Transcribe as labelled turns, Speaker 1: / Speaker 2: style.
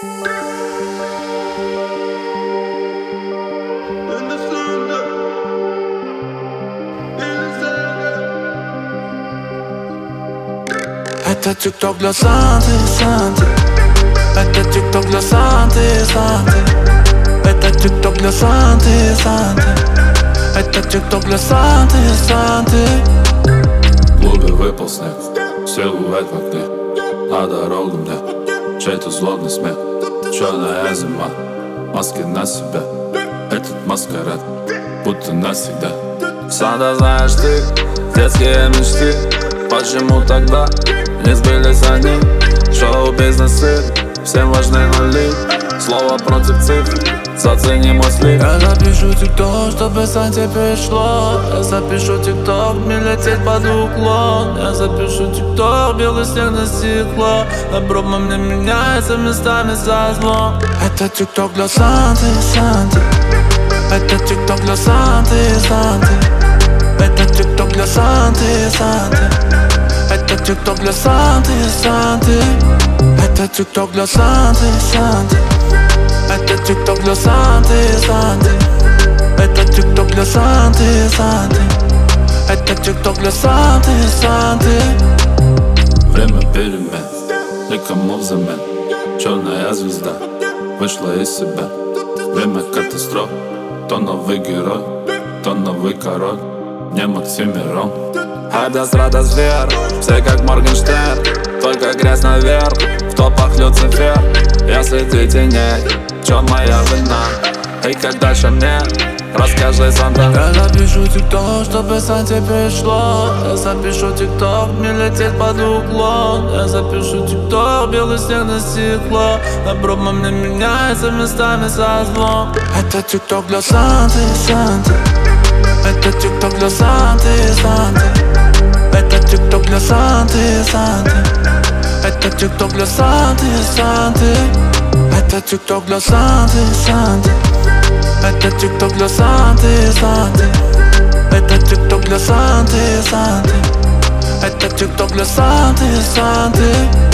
Speaker 1: Это тик-ток для Санты, Санты. Это тик-ток для Санты, Санты. Это тик-ток для Санты, Санты. Это тик-ток для Санты, Санты.
Speaker 2: В клубе выпал снег, силуэт в окне. На дорогу мне чей-то злобный смех. Черная зима, маски на себя. Этот маскарад, будто навсегда. Сам да знаешь ты, детские мечты. Почему тогда не сбились они? Шоу-бизнесы, всем важны нули. Слово против цифр, зацени мой слив.
Speaker 1: Я запишу тик-ток, чтобы Санте пришло. Я запишу тик-ток, мне лететь под уклон. Я запишу тик-ток, белый снег на стекло. Добро по мне меняется местами со злом. Это тик-ток для Санты, Санты. Это тик-ток для Санты, Санты. Это тик-ток для Санты, Санты. Это тик-ток для Санты, Санты. Это тик-ток для Санты, Санты. Это тик-ток для Санты, Санты. Это тик-ток для Санты, Санты. Это тик-ток для Санты, Санты.
Speaker 2: Время перемен, никому взамен. Черная звезда вышла из себя. Время катастроф, то новый герой, то новый король. Не Максимирон. Радость, радость, вверх, все как Моргенштерн. Только грязь наверх, в топах Люцифер. Я среди теней, в чем моя вина? И как дальше мне? Расскажи, Санта.
Speaker 1: Я запишу тик-ток, чтобы Санте пришло. Я запишу тик-ток, мне лететь под уклон. Я запишу тик-ток, белый снег на стекло. Добро по мне меняется местами со злом. Это тик-ток для Санты, Санты. Это тик-ток для Санты, Санты. Это тик-ток для Санты, Санты. Это тик-ток для Санты, Санты. Это тик-ток для Санты, Санты. Это тик-ток для Санты, Санты. Это тик-ток для Санты, Санты. Это тик-ток для Санты, Санты.